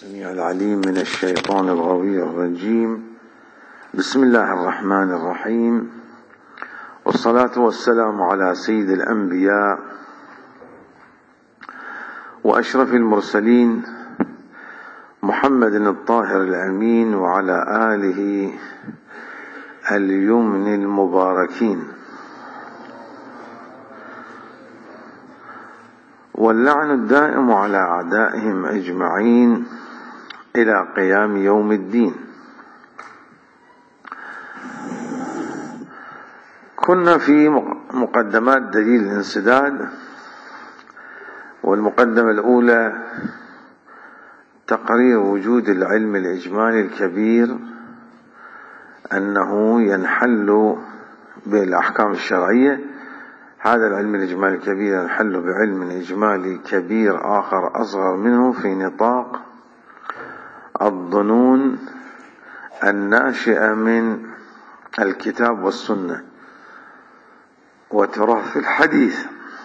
السميع العليم من الشيطان الغوي الرجيم. بسم الله الرحمن الرحيم، والصلاة والسلام على سيد الأنبياء وأشرف المرسلين محمد الطاهر الأمين وعلى آله اليمن المباركين، واللعن الدائم على أعدائهم أجمعين إلى قيام يوم الدين. كنا في مقدمات دليل الانسداد، والمقدمة الأولى تقرير وجود العلم الإجمالي الكبير، أنه ينحل بالأحكام الشرعية. هذا العلم الإجمالي الكبير ينحل بعلم إجمالي كبير آخر أصغر منه في نطاق الظنون الناشئة من الكتاب والسنة وتراث الحديث.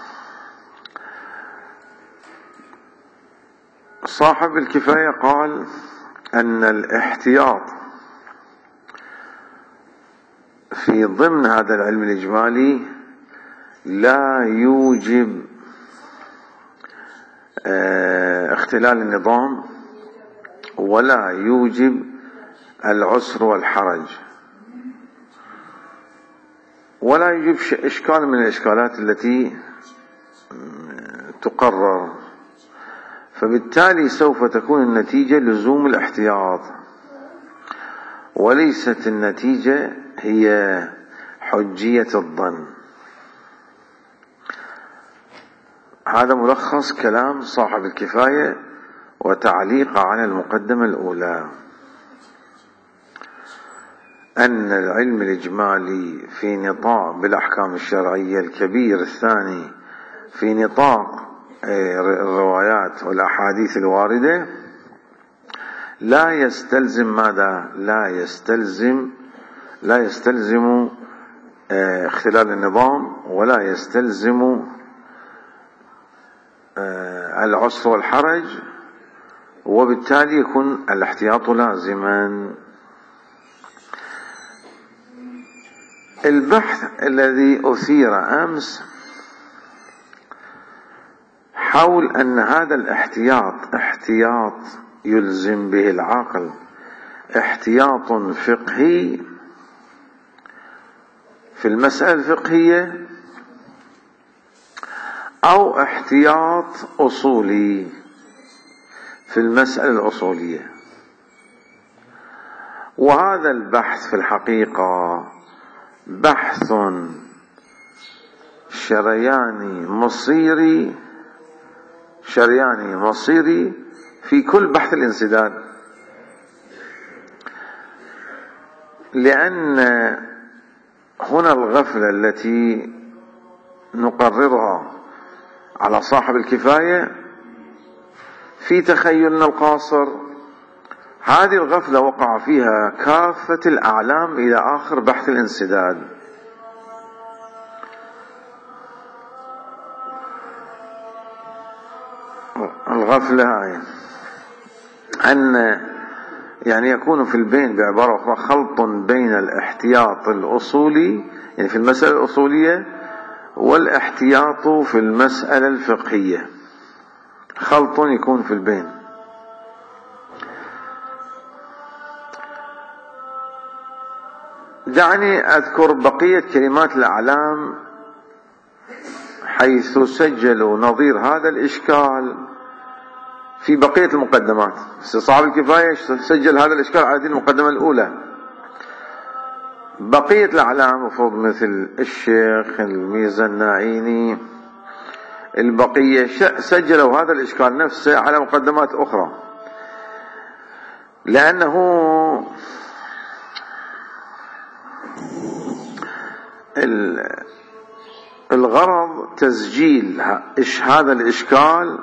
صاحب الكفاية قال أن الاحتياط في ضمن هذا العلم الإجمالي لا يوجب اختلال النظام، ولا يوجب العسر والحرج، ولا يوجب إشكال من الإشكالات التي تقرر. فبالتالي سوف تكون النتيجة لزوم الاحتياط، وليست النتيجة هي حجية الظن. هذا ملخص كلام صاحب الكفاية وتعليق على المقدمة الأولى، أن العلم الإجمالي في نطاق بالأحكام الشرعية الكبير الثاني في نطاق الروايات والأحاديث الواردة لا يستلزم ماذا؟ لا يستلزم اختلال النظام، ولا يستلزم العسر والحرج، وبالتالي يكون الاحتياط لازما. البحث الذي أثير أمس حول أن هذا احتياط يلزم به العقل، احتياط فقهي في المسألة الفقهية، أو احتياط أصولي في المسألة الأصولية. وهذا البحث في الحقيقة بحث شرياني مصيري في كل بحث الانسداد، لأن هنا الغفلة التي نقررها على صاحب الكفاية في تخيلنا القاصر، هذه الغفلة وقع فيها كافة الأعلام إلى آخر بحث الانسداد. الغفلة هاي أن يعني يكون في البين بعبارة أخرى خلط بين الاحتياط الأصولي يعني في المسألة الأصولية والاحتياط في المسألة الفقهية، خلط يكون في البين. دعني أذكر بقية كلمات الأعلام حيث سجلوا نظير هذا الإشكال في بقية المقدمات. صاحب الكفاية سجل هذا الإشكال على هذه المقدمة الأولى. بقية الأعلام مفروض مثل الشيخ الميزة الناعيني، البقية سجلوا هذا الإشكال نفسه على مقدمات أخرى، لأنه الغرض تسجيل هذا الإشكال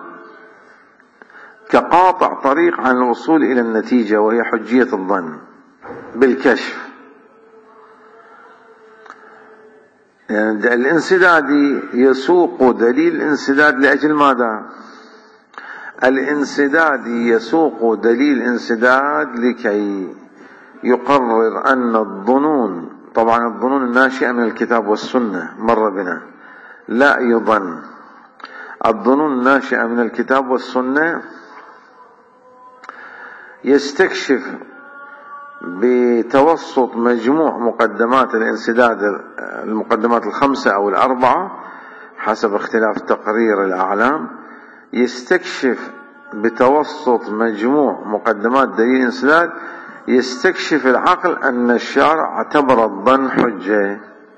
كقاطع طريق عن الوصول إلى النتيجة، وهي حجية الظن بالكشف. يعني الانسدادي يسوق دليل الانسداد لأجل ماذا؟ الانسداد يسوق دليل انسداد لكي يقرر أن الظنون، طبعا الظنون الناشئة من الكتاب والسنة مر بنا، لا يظن، الظنون الناشئة من الكتاب والسنة يستكشف بتوسط مجموع مقدمات الانسداد، المقدمات الخمسة أو الأربعة حسب اختلاف تقرير الأعلام، يستكشف بتوسط مجموع مقدمات دليل الانسداد، يستكشف العقل أن الشارع اعتبر الظن حجة.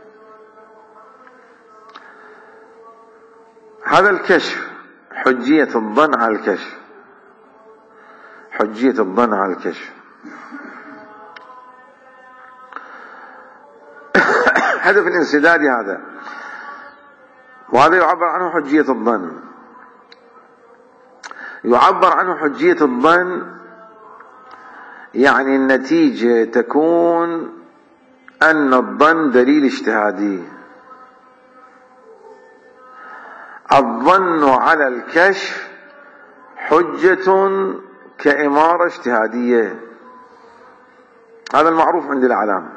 هذا الكشف، حجية الظن على الكشف، حجية الظن على الكشف. هدف الانسداد هذا، وهذا يعبر عنه حجية الظن. يعبر عنه حجية الظن يعني النتيجة تكون أن الظن دليل اجتهادي. الظن على الكشف حجة كإمارة اجتهادية، هذا المعروف عند الأعلام،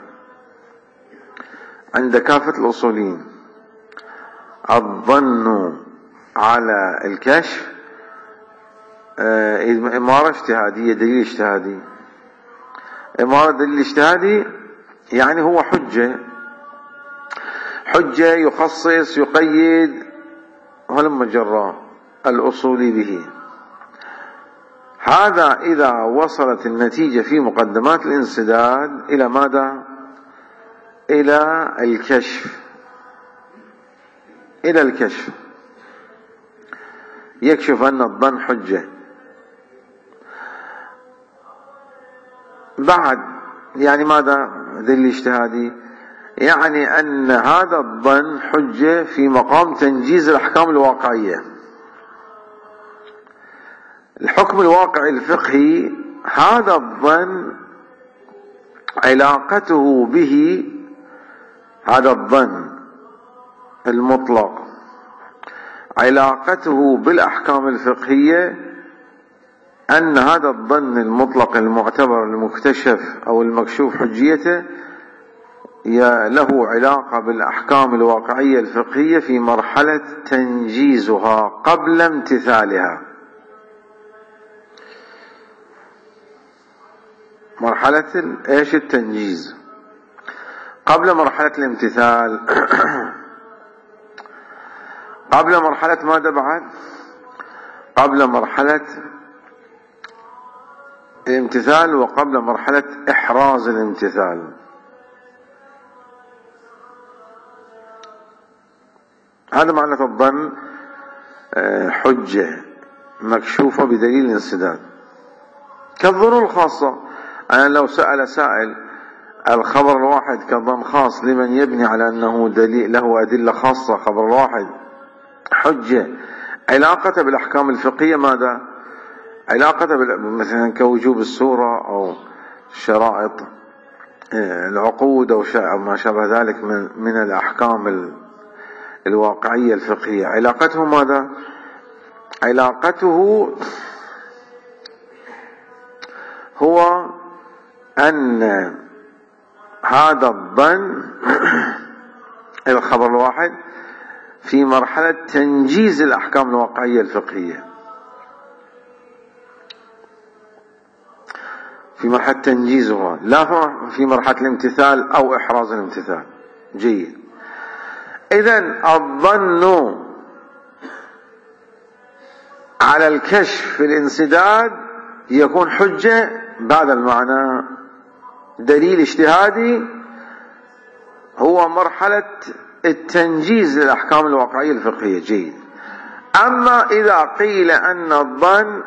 عند كافة الأصوليين. الظن على الكشف إمارة اجتهادية، دليل اجتهادي. إمارة دليل اجتهادي يعني هو حجة، حجة يخصص يقيد هلم جرى الأصولي به. هذا إذا وصلت النتيجة في مقدمات الانسداد إلى ماذا؟ إلى الكشف، إلى الكشف، يكشف أن الظن حجة. بعد يعني ماذا؟ دليل اجتهادي، يعني أن هذا الظن حجة في مقام تنجيز الأحكام الواقعية. الحكم الواقعي الفقهي هذا الظن علاقته به، هذا الظن المطلق علاقته بالأحكام الفقهية أن هذا الظن المطلق المعتبر المكتشف أو المكشوف حجيته له علاقة بالأحكام الواقعية الفقهية في مرحلة تنجيزها قبل امتثالها. مرحلة ايش؟ التنجيز قبل مرحلة الامتثال. قبل مرحلة ماذا بعد؟ قبل مرحلة الامتثال وقبل مرحلة إحراز الامتثال. هذا معنى الظن حجة مكشوفة بدليل الانسداد. كالظنون الخاصة، أنا لو سأل سائل الخبر الواحد كظن خاص لمن يبني على أنه دليل له أدلة خاصة، خبر الواحد حجة، علاقته بالأحكام الفقهية ماذا؟ علاقته مثلا كوجوب السورة أو شرائط العقود أو ما شابه ذلك من الأحكام الواقعية الفقهية. علاقته ماذا؟ علاقته هو أن هذا الظن الخبر الواحد في مرحلة تنجيز الأحكام الواقعية الفقهية، في مرحلة تنجيزها، لا في مرحلة الامتثال أو إحراز الامتثال. جيد. إذن الظن على الكشف في الانسداد يكون حجة بعد المعنى دليل اجتهادي، هو مرحلة التنجيز للأحكام الواقعية الفقهية. جيد. أما إذا قيل أن الظن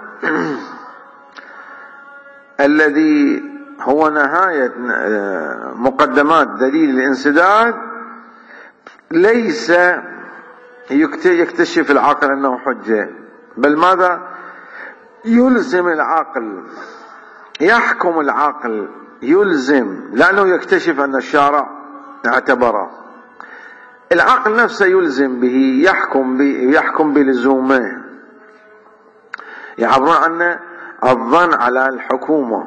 الذي هو نهاية مقدمات دليل الانسداد ليس يكتشف العقل أنه حجة، بل ماذا؟ يلزم العقل، يحكم العقل، يلزم، لأنه يكتشف أن الشارع اعتبره، العقل نفسه يلزم به، يحكم بلزومه، يعبرون عنه الظن على الحكومة.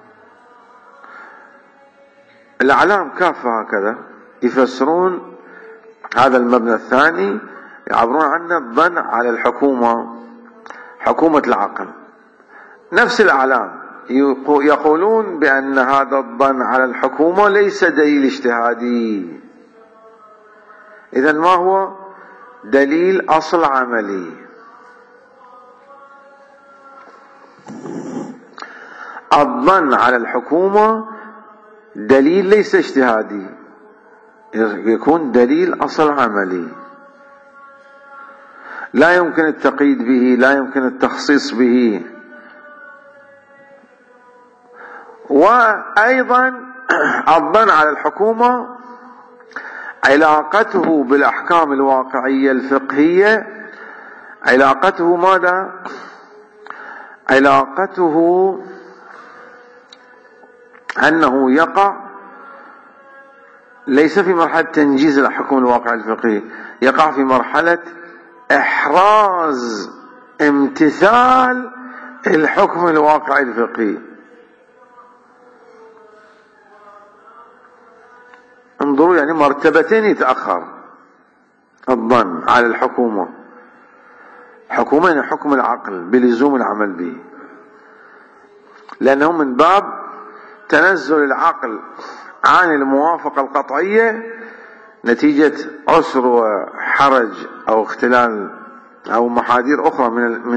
الأعلام كافة هكذا يفسرون هذا المبنى الثاني، يعبرون عنه الظن على الحكومة، حكومة العقل. نفس الأعلام يقولون بأن هذا الظن على الحكومة ليس دليل اجتهادي. إذن ما هو؟ دليل أصل عملي. الظن على الحكومة دليل ليس اجتهادي، يكون دليل أصل عملي، لا يمكن التقييد به، لا يمكن التخصيص به. وأيضا الظن على الحكومة علاقته بالأحكام الواقعية الفقهية، علاقته ماذا؟ علاقته أنه يقع ليس في مرحلة تنجيز الحكم الواقعي الفقهي، يقع في مرحلة إحراز امتثال الحكم الواقعي الفقهي. انظروا، يعني مرتبتين يتأخر الظن على الحكومة. حكومة يعني حكم العقل بلزوم العمل به، لأنه من باب تنزل العقل عن الموافقة القطعية نتيجة عسر وحرج أو اختلال أو محاذير أخرى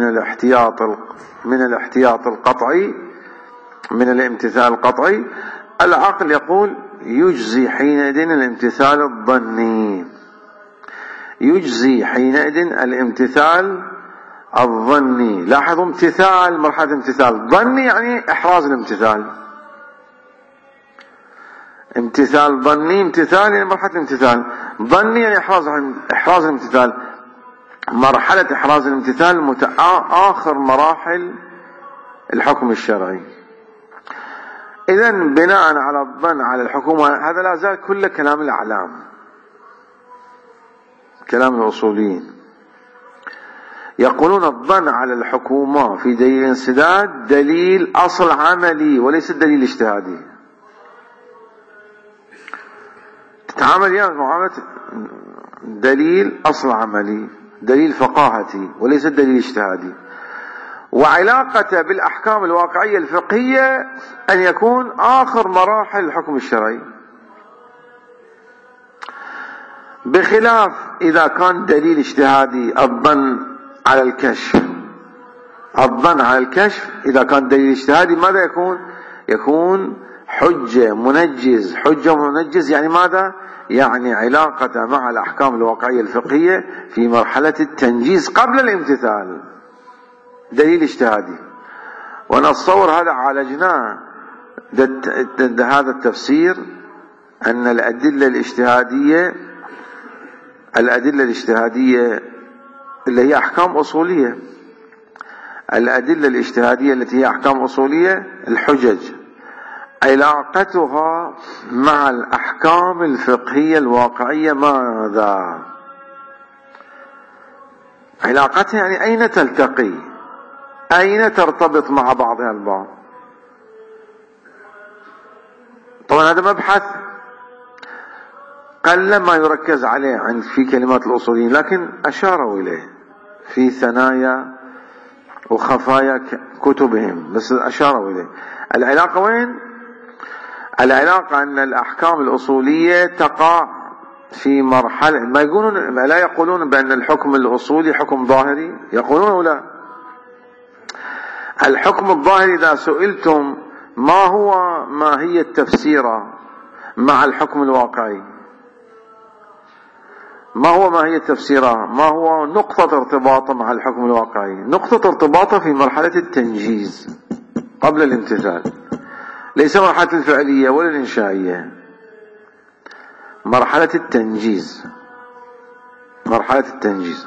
من الاحتياط القطعي، من الامتثال القطعي. العقل يقول يجزي حينئذ الامتثال الظني، يجزي حينئذ الامتثال الظني. لاحظوا، امتثال، مرحلة امتثال ظني يعني إحراز الامتثال، امتثال ظني، امتثال يعني مرحلة امتثال ظني يعني إحراز الامتثال. مرحلة إحراز الامتثال آخر مراحل الحكم الشرعي. إذن بناء على الظن على الحكومة، هذا لا زال كله كلام الأعلام، كلام الأصوليين. يقولون الظن على الحكومة في دليل الانسداد دليل أصل عملي وليس دليل اجتهادي. تتعامل يعني معاملة دليل أصل عملي، دليل فقاهتي وليس دليل اجتهادي. وعلاقته بالأحكام الواقعية الفقهية أن يكون آخر مراحل الحكم الشرعي، بخلاف إذا كان دليل اجتهادي الظن على الكشف. الظن على الكشف إذا كان دليل اجتهادي ماذا يكون؟ يكون حجة منجز. حجة منجز يعني ماذا؟ يعني علاقته مع الأحكام الواقعية الفقهية في مرحلة التنجيز قبل الامتثال، دليل اجتهادي. ونتصور هذا عالجناه ضد هذا التفسير، أن الأدلة الاجتهادية اللي هي أحكام أصولية، الأدلة الاجتهادية التي هي أحكام أصولية، الحجج، علاقتها مع الأحكام الفقهية الواقعية ماذا؟ علاقتها يعني أين تلتقي، أين ترتبط مع بعضها البعض. طبعا هذا مبحث قل ما يركز عليه في كلمات الأصوليين، لكن أشاروا إليه في ثنايا وخفايا كتبهم، بس أشاروا إليه. العلاقة وين؟ العلاقة أن الأحكام الأصولية تقع في مرحلة، لا يقولون بأن الحكم الأصولي حكم ظاهري، يقولون لا، الحكم الظاهري إذا سئلتم ما هي التفسيرة مع الحكم الواقعي، ما هي التفسيرة، ما هو نقطة ارتباطه مع الحكم الواقعي؟ نقطة ارتباطه في مرحلة التنجيز قبل الامتثال، ليس مرحلة الفعلية ولا الإنشائية، مرحلة التنجيز، مرحلة التنجيز.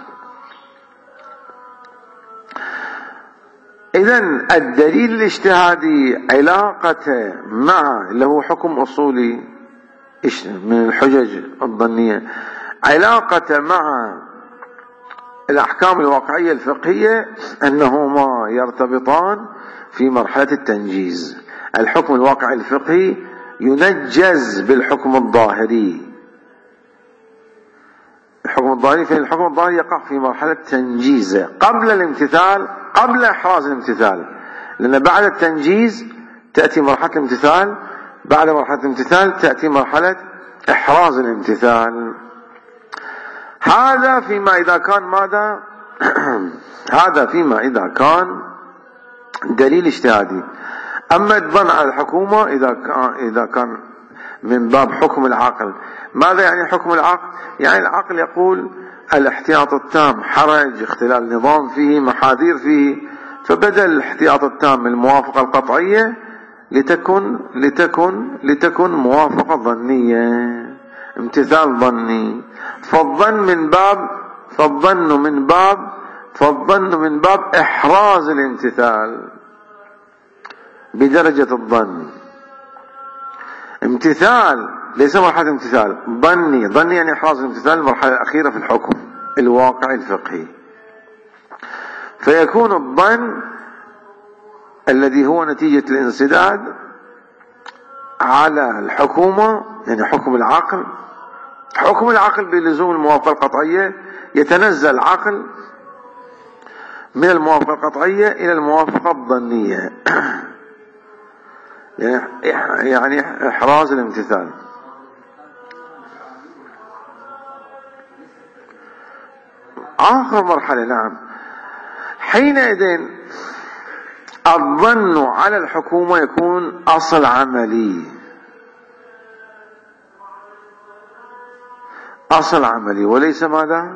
إذن الدليل الاجتهادي علاقته مع اللي هو حكم أصولي من الحجج الظنية، علاقته مع الأحكام الواقعية الفقهية أنهما يرتبطان في مرحلة التنجيز. الحكم الواقعي الفقهي ينجز بالحكم الظاهري. الحكم الظاهري، فإن الحكم الظاهري يقع في مرحلة تنجيزه قبل الامتثال، قبل إحراز الامتثال، لأن بعد التنجيز تأتي مرحلة الامتثال، بعد مرحلة الامتثال تأتي مرحلة إحراز الامتثال. هذا فيما إذا كان ماذا؟ هذا فيما إذا كان دليل اجتهادي. أما الظن على الحكومة إذا كان من باب حكم العقل. ماذا يعني حكم العقل؟ يعني العقل يقول الاحتياط التام حرج، اختلال نظام فيه، محاذير فيه، فبدل الاحتياط التام الموافقة القطعية لتكن موافقة ظنية، امتثال ظني. فالظن من باب إحراز الامتثال بدرجة الظن. امتثال ليس مرحلة امتثال، ظني يعني إحراز الامتثال، المرحلة الأخيرة في الحكم الواقعي الفقهي. فيكون الظن الذي هو نتيجة الانسداد على الحكومة، يعني حكم العقل بلزوم الموافقة القطعية، يتنزل العقل من الموافقة القطعية إلى الموافقة الظنية يعني إحراز الامتثال. آخر مرحلة، نعم، حينئذ الظن على الحكومة يكون أصل عملي وليس ماذا؟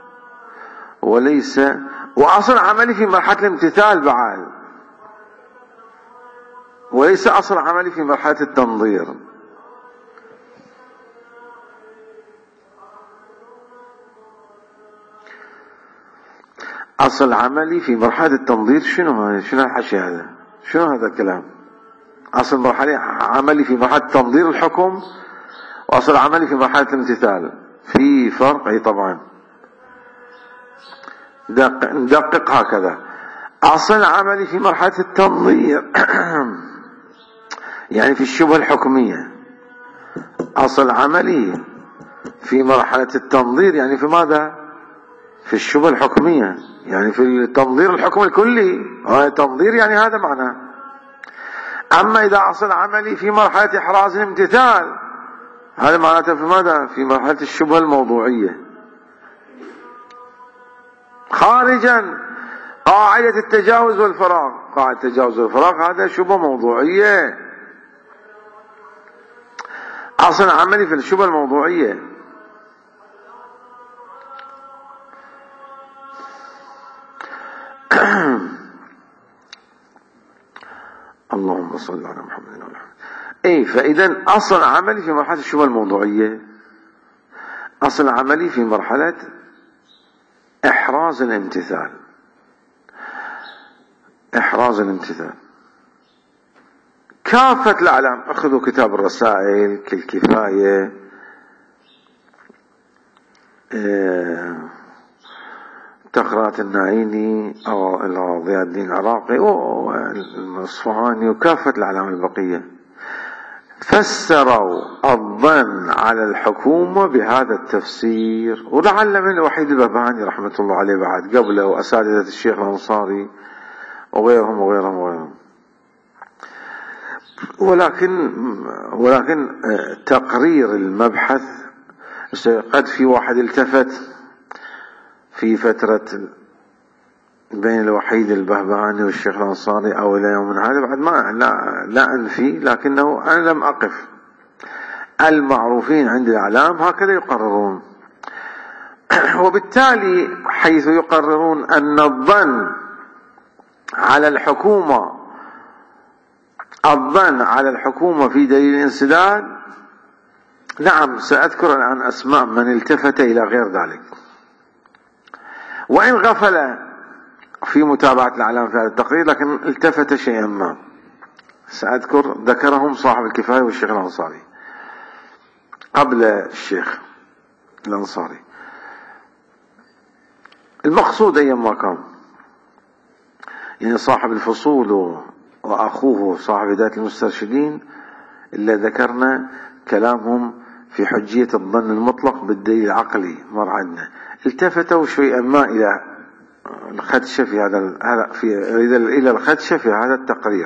وأصل عملي في مرحلة الامتثال بعد، وليس أصل عملي في مرحلة التنظير. أصل عملي في مرحلة التنظير شنو الحكي هذا؟ شنو هذا الكلام؟ أصل مرحلة عملي في مرحلة تنظير الحكم، وأصل عملي في مرحلة الامتثال في فرق. أي طبعا ندقق هكذا. أصل عملي في مرحلة التنظير يعني في الشبهة الحكمية. أصل عملي في مرحلة التنظير يعني في ماذا؟ في الشبهة الحكمية، يعني في التنظير الحكم الكلي. تنظير يعني هذا معناه. أما إذا أصل عملي في مرحلة إحراز الامتثال، هذا معناته في ماذا؟ في مرحلة الشبهة الموضوعية، خارجا قاعدة التجاوز والفراغ. قاعدة التجاوز والفراغ هذا شبهة موضوعية. أصل عملي في الشبهة الموضوعية. اللهم صل على محمد وعلى محمد. فإذا أصل عملي في مرحلة الشبهة الموضوعية، أصل عملي في مرحلة إحراز الامتثال. كافة الأعلام، أخذوا كتاب الرسائل كالكفاية، تقرأت النعيني أو ضياء الدين العراقي والأصفهاني وكافة الأعلام البقية، فسروا الظن على الحكومة بهذا التفسير. ولعل من الوحيد البهبهاني رحمة الله عليه بعد قبله، وأساتذة الشيخ الأنصاري وغيرهم. ولكن تقرير المبحث، قد في واحد التفت في فترة بين الوحيد البهبهاني والشيخ الأنصاري أو إلى يومنا هذا، بعد ما لا أنفي، لكنه أنا لم أقف. المعروفين عند الإعلام هكذا يقررون. وبالتالي حيث يقررون أن الظن على الحكومة في دليل الانسداد، نعم سأذكر الآن أسماء من التفت إلى غير ذلك، وإن غفل في متابعة الإعلام في هذا التقرير، لكن التفت شيئا ما ذكرهم صاحب الكفاية والشيخ الأنصاري قبل الشيخ الأنصاري. المقصود أيما كان، يعني صاحب الفصول وأخوه صاحب هداية المسترشدين اللي ذكرنا كلامهم في حجية الظن المطلق بالدليل العقلي مر عنا، التفتوا شيئا ما إلى الخدشة في إلى الخدشة في هذا التقرير.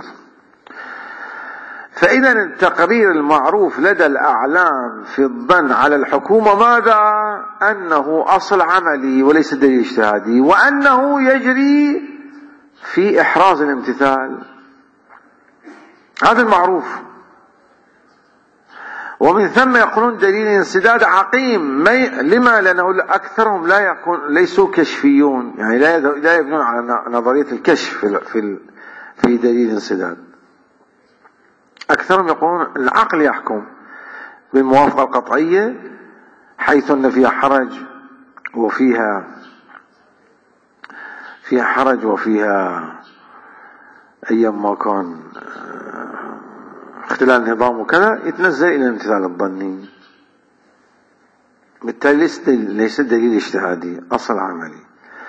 فإذا التقرير المعروف لدى الأعلام في الظن على الحكومة ماذا؟ أنه أصل عملي وليس دليل اجتهادي، وأنه يجري في إحراز الامتثال، هذا المعروف. ومن ثم يقولون دليل انسداد عقيم. لما؟ لأنه أكثرهم ليسوا كشفيون، يعني لا يبنون على نظرية الكشف في دليل انسداد. أكثرهم يقولون العقل يحكم بالموافقة القطعية، حيث أن فيها حرج وفيها أيما كان اختلال نظام وكذا يتنزل إلى الامتثال الظني، بالتالي ليس دليل اجتهادي، أصل عملي.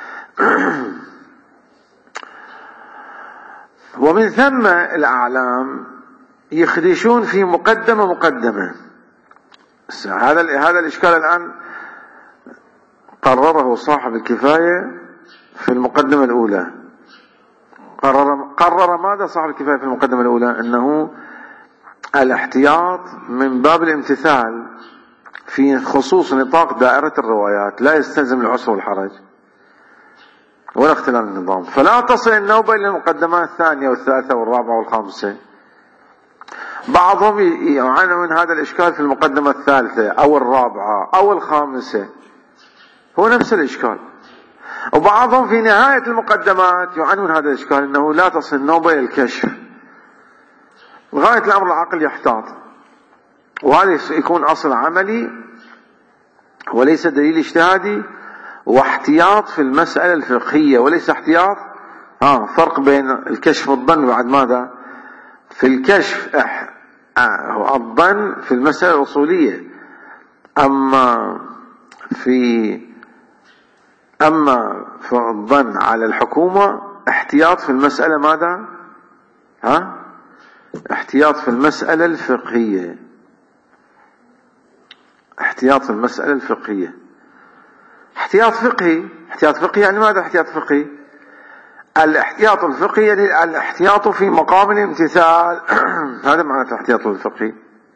ومن ثم الأعلام يخدشون في مقدمة. هذا الإشكال الآن قرره صاحب الكفاية في المقدمة الأولى. قرر ماذا صاحب الكفاية في المقدمة الأولى؟ أنه الاحتياط من باب الامتثال في خصوص نطاق دائرة الروايات لا يستلزم العسر والحرج ولا اختلال النظام، فلا تصل النوبة إلى المقدمات الثانية والثالثة والرابعة والخامسة. بعضهم يعاني من هذا الإشكال في المقدمة الثالثة أو الرابعة أو الخامسة، هو نفس الإشكال. وبعضهم في نهاية المقدمات يعاني من هذا الإشكال، أنه لا تصل النوبة إلى الكشف. لغاية الأمر العقل يحتاط، وهذا يكون أصل عملي وليس دليل اجتهادي، واحتياط في المسألة الفقهية وليس احتياط. فرق بين الكشف والظن بعد ماذا؟ في الكشف الظن في المسألة الأصولية، أما في الظن على الحكومة احتياط في المسألة ماذا؟ احتياط في المسألة الفقهية. احتياط في المسألة الفقهية، احتياط فقهي يعني ماذا احتياط فقهي؟ الاحتياط الفقهي يعني الاحتياط في مقام الامتثال. هذا معنى الاحتياط الفقهي.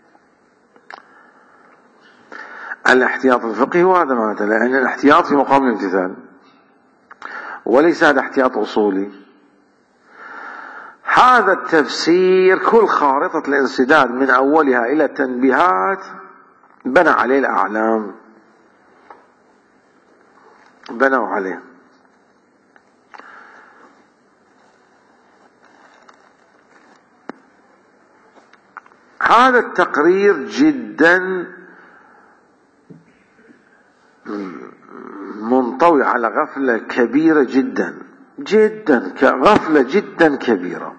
الاحتياط الفقهي وهذا معنى، لأن الاحتياط في مقام الامتثال وليس هذا احتياط أصولي. هذا التفسير كل خارطة الانسداد من أولها إلى التنبيهات بنى عليه الأعلام، بنوا عليه. هذا التقرير جدا منطوي على غفلة كبيرة جدا غفلة جدا كبيرة.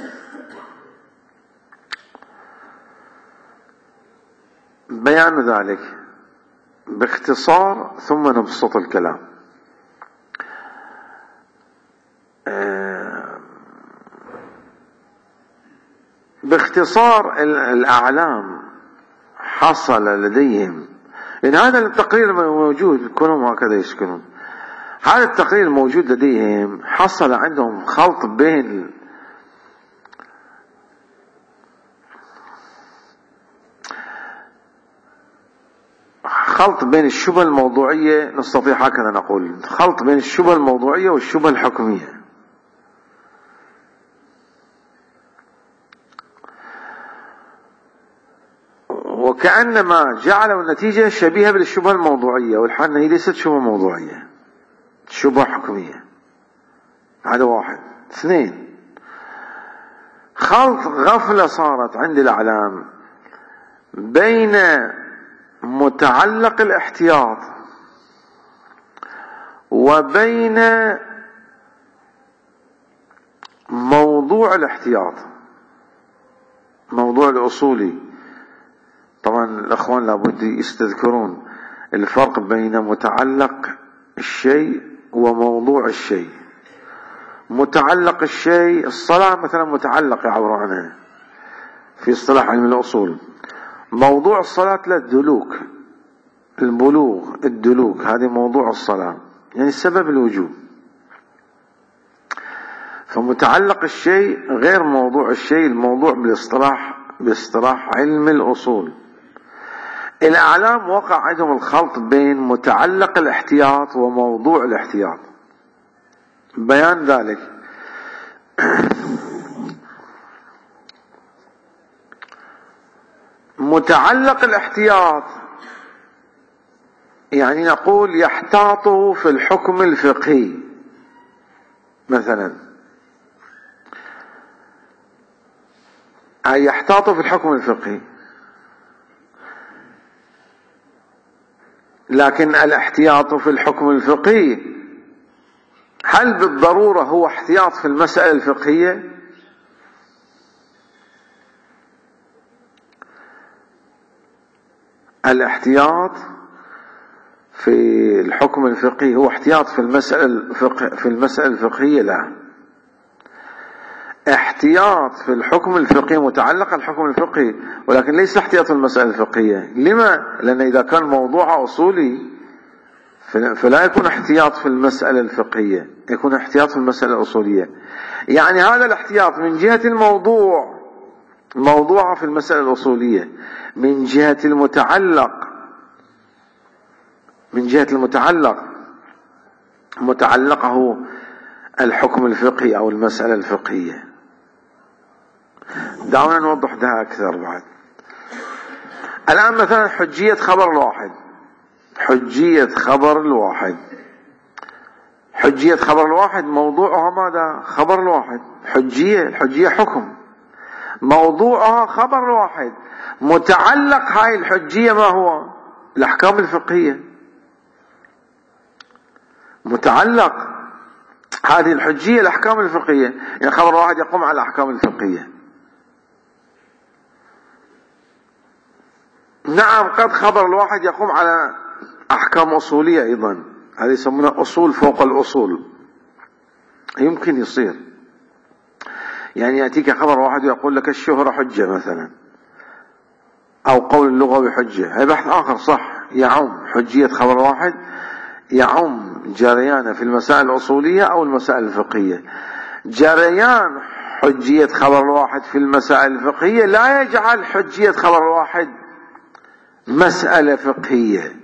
بيان ذلك باختصار ثم نبسط الكلام. باختصار الأعلام حصل لديهم، لأن هذا التقرير موجود، كلهم هكذا يسكنون. هذا التقرير الموجود لديهم حصل عندهم خلط بين الشبهة الموضوعية، نستطيع هكذا نقول خلط بين الشبهة الموضوعية والشبهة الحكمية. وكأنما جعلوا النتيجة شبيهة بالشبهة الموضوعية، والحال هي ليست شبهة موضوعية، شبهة حكمية. هذا واحد. اثنين، خلط غفلة صارت عند الأعلام بين متعلق الاحتياط وبين موضوع الاحتياط، موضوع الأصولي. طبعا الأخوان لابد يستذكرون الفرق بين متعلق الشيء وموضوع الشيء. متعلق الشيء، الصلاة مثلا متعلق يعبر عنها في اصطلاح علم الأصول. موضوع الصلاة الدلوك، البلوغ، الدلوك، هذه موضوع الصلاة، يعني سبب الوجوب. فمتعلق الشيء غير موضوع الشيء، الموضوع باصطلاح علم الأصول. الأعلام وقع عندهم الخلط بين متعلق الاحتياط وموضوع الاحتياط. بيان ذلك متعلق الاحتياط يعني نقول يحتاطه في الحكم الفقهي، مثلا يحتاطه في الحكم الفقهي، لكن الاحتياط في الحكم الفقهي هل بالضرورة هو احتياط في المسألة الفقهية؟ الاحتياط في الحكم الفقهي هو احتياط في المسألة الفقهية؟ لا، احتياط في الحكم الفقهي متعلق الحكم الفقهي، ولكن ليس احتياط في المسألة الفقهية. لما؟ لأن إذا كان موضوع أصولي فلا يكون احتياط في المسألة الفقهية، يكون احتياط في المسألة الأصولية. يعني هذا الاحتياط من جهة الموضوع موضوع في المسألة الأصولية، من جهة المتعلق متعلقه الحكم الفقهي أو المسألة الفقهية. دعونا نوضح ده أكثر بعد. الآن مثلا حجية خبر الواحد، حجية خبر الواحد موضوعها ماذا؟ خبر الواحد. الحجية حكم، موضوعها خبر الواحد. متعلق هاي الحجية ما هو؟ الأحكام الفقهية. متعلق هذه الحجية الأحكام الفقهية، يعني خبر واحد يقوم على الأحكام الفقهية. نعم، قد خبر الواحد يقوم على أحكام أصولية أيضا، هذه يسمونها أصول فوق الأصول، يمكن يصير. يعني يأتيك خبر واحد ويقول لك الشهرة حجة مثلا، أو قول اللغوي حجة، هذا بحث آخر صح، يعم حجية خبر واحد، يعم جريان في المسائل الأصولية أو المسائل الفقهية. جريان حجية خبر الواحد في المسائل الفقهية لا يجعل حجية خبر الواحد مسألة فقهية.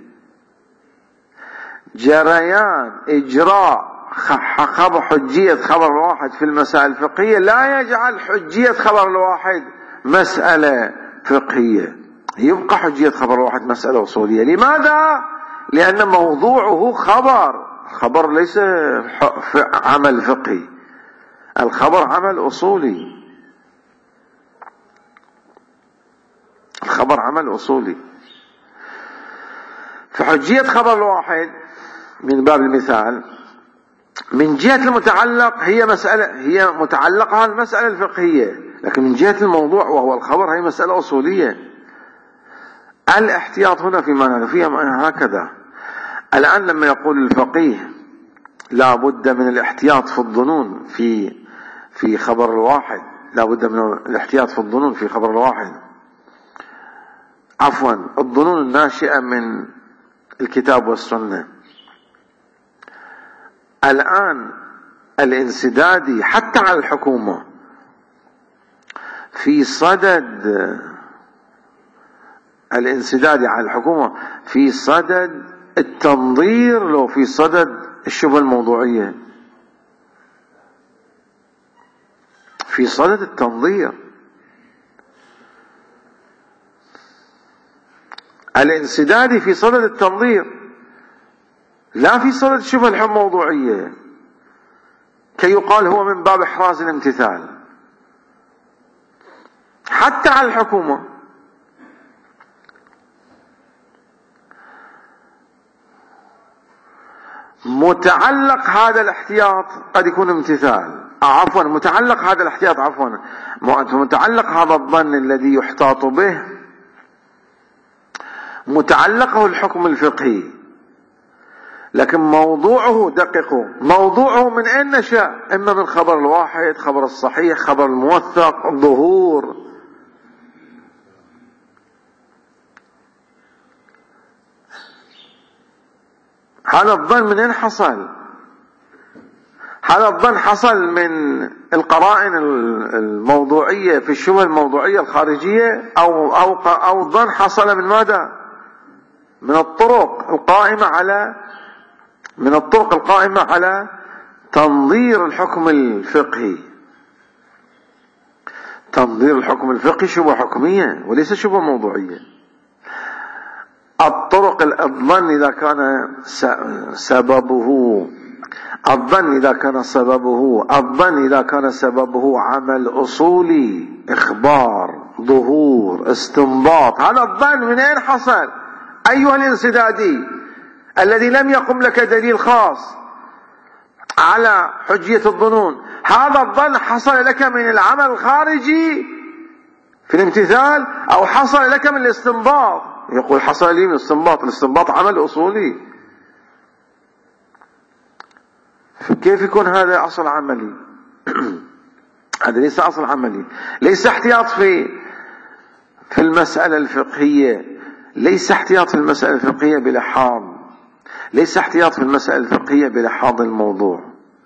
جريان إجراء حجية خبر الواحد في المسائل الفقهية لا يجعل حجية خبر الواحد مسألة فقهية، يبقى حجية خبر الواحد مسألة أصولية. لماذا؟ لأن موضوعه خبر ليس عمل فقهي، الخبر عمل أصولي، الخبر عمل أصولي. فحجية خبر الواحد من باب المثال من جهة المتعلق هي متعلقها المسألة الفقهية، لكن من جهة الموضوع وهو الخبر هي مسألة أصولية. الاحتياط هنا في معنى فيها هكذا. الآن لما يقول الفقيه لا بد من الاحتياط في الظنون في خبر الواحد، لا بد من الاحتياط في الظنون في خبر الواحد، عفوا الظنون الناشئة من الكتاب والسنة. الآن الانسدادي حتى على الحكومة في صدد الانسدادي على الحكومة في صدد التنظير لو في صدد الشبهة الموضوعية، في صدد التنظير. الانسدادي في صدد التنظير لا في صدد الشبهة الموضوعية كي يقال هو من باب إحراز الامتثال. حتى على الحكومة متعلق هذا الاحتياط قد يكون امتثال، متعلق هذا الاحتياط متعلق هذا الظن الذي يحتاط به متعلقه الحكم الفقهي، لكن موضوعه، دققوا، موضوعه من أين نشأ؟ إما من خبر الواحد، خبر الصحيح، خبر الموثق، الظهور. هذا الظن من أين حصل؟ هذا الظن حصل من القرائن الموضوعية في الشبهة الموضوعية الخارجية، أو الظن حصل من ماذا؟ من الطرق القائمة على تنظير الحكم الفقهي. تنظير الحكم الفقهي شبهة حكمية وليس شبهة موضوعية. الظن إذا كان سببه عمل أصولي، إخبار، ظهور، استنباط، هذا الظن من أين حصل؟ أيها الانسدادي الذي لم يقم لك دليل خاص على حجية الظنون، هذا الظن حصل لك من العمل الخارجي في الامتثال، أو حصل لك من الاستنباط؟ يقول حصل لي من الاستنباط عمل أصولي. كيف يكون هذا أصل عملي؟ هذا ليس أصل عملي، ليس احتياط في المسألة الفقهية، ليس احتياط في المسألة الفقهية بلحاظ، ليس احتياط في المسألة الفقهية بلحاظ الموضوع.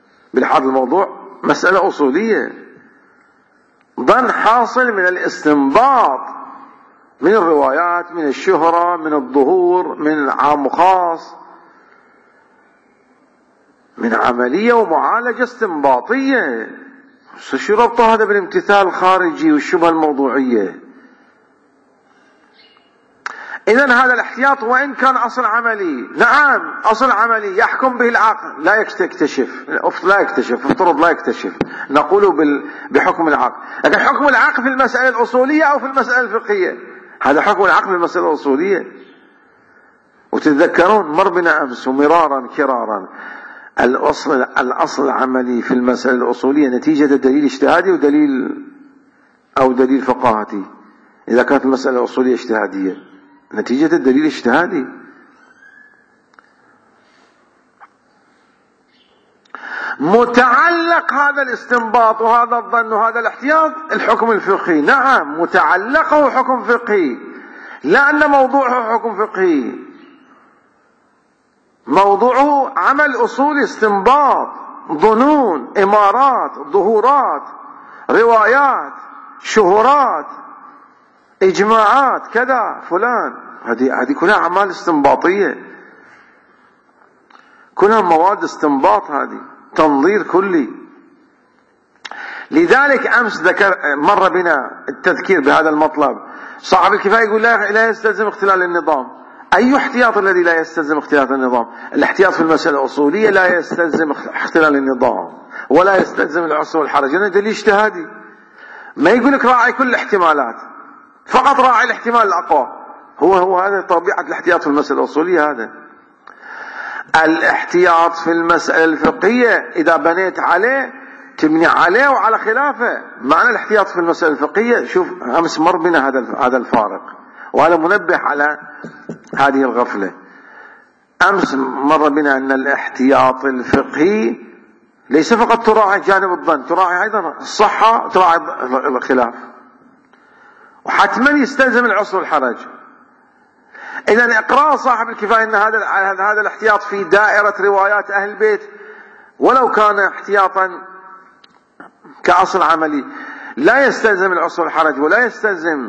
مسألة أصولية، ظن حاصل من الاستنباط، من الروايات، من الشهرة، من الظهور، من عام وخاص، من عملية ومعالجة استنباطية. شو ربط هذا بالامتثال الخارجي والشبهة الموضوعية؟ إذن هذا الاحتياط وإن كان أصل عملي، نعم أصل عملي يحكم به العقل، لا يكتشف، افترض لا يكتشف، نقول بحكم العقل. لكن حكم العقل في المسألة الأصولية أو في المسألة الفقهية؟ هذا حكم العقل في المسألة الأصولية. وتتذكرون مر بنا أمس ومرارا كرارا، الأصل العملي في المسألة الأصولية نتيجة دليل اجتهادي أو دليل فقاهتي. إذا كانت المسألة الأصولية اجتهادية، نتيجة الدليل الاجتهادي. متعلق هذا الاستنباط وهذا الظن وهذا الاحتياط الحكم الفقهي، نعم متعلقه حكم فقهي، لأن موضوعه حكم فقهي، موضوعه عمل أصول، استنباط، ظنون، إمارات، ظهورات، روايات، شهورات، إجماعات، كذا فلان. هذه كلها أعمال استنباطية، كلها مواد استنباط، هذه تنظير كلي. لذلك أمس مر بنا التذكير بهذا المطلب. صاحب الكفاية يقول لا يستلزم اختلال النظام. أي احتياط الذي لا يستلزم اختلاف النظام؟ الاحتياط في المسألة الأصولية لا يستلزم اختلال النظام ولا يستلزم العسر والحرج، لأنه دليل اجتهادي. ما يقول لك راعي كل الاحتمالات، فقط راعي الاحتمال الأقوى. هو هذا طبيعة الاحتياط في المسألة الأصولية. هذا الاحتياط في المسألة الفقهية إذا بنيت عليه تبني عليه وعلى خلافه. معنى الاحتياط في المسألة الفقهية، شوف أمس مر بنا هذا الفارق، وهذا منبه على هذه الغفلة. أمس مر بنا أن الاحتياط الفقهي ليس فقط تراعي جانب الظن، تراعي أيضا الصحة، تراعي الخلاف، وحتما يستلزم العسر والحرج. إذا إقرار صاحب الكفاية أن هذا الاحتياط في دائرة روايات أهل البيت، ولو كان احتياطا كأصل عملي، لا يستلزم العسر والحرج ولا يستلزم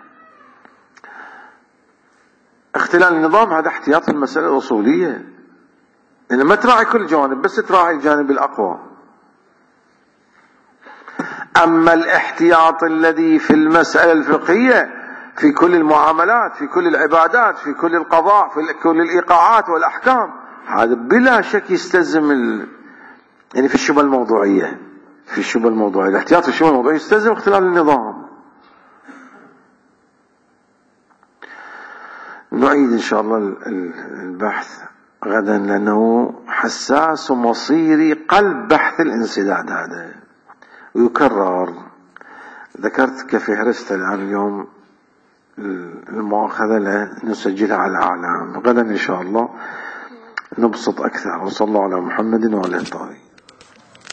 اختلال النظام. هذا احتياط في المسألة الأصولية، يعني ما تراعي كل جانب، بس تراعي الجانب الأقوى. أما الاحتياط الذي في المسألة الفقهية في كل المعاملات، في كل العبادات، في كل القضاء، في كل الإيقاعات والأحكام، هذا بلا شك يستلزم يعني في الشبهة الموضوعية، الاحتياط في الشبهة الموضوعية يستلزم اختلال النظام. نعيد إن شاء الله البحث غدا، لأنه حساس ومصيري قلب بحث الانسداد هذا، ويكرر. ذكرت كفهرست الآن اليوم المؤاخذة نسجلها على أعلام. غدا إن شاء الله نبسط أكثر. وصلى الله على محمد وعلى آله الطاهرين.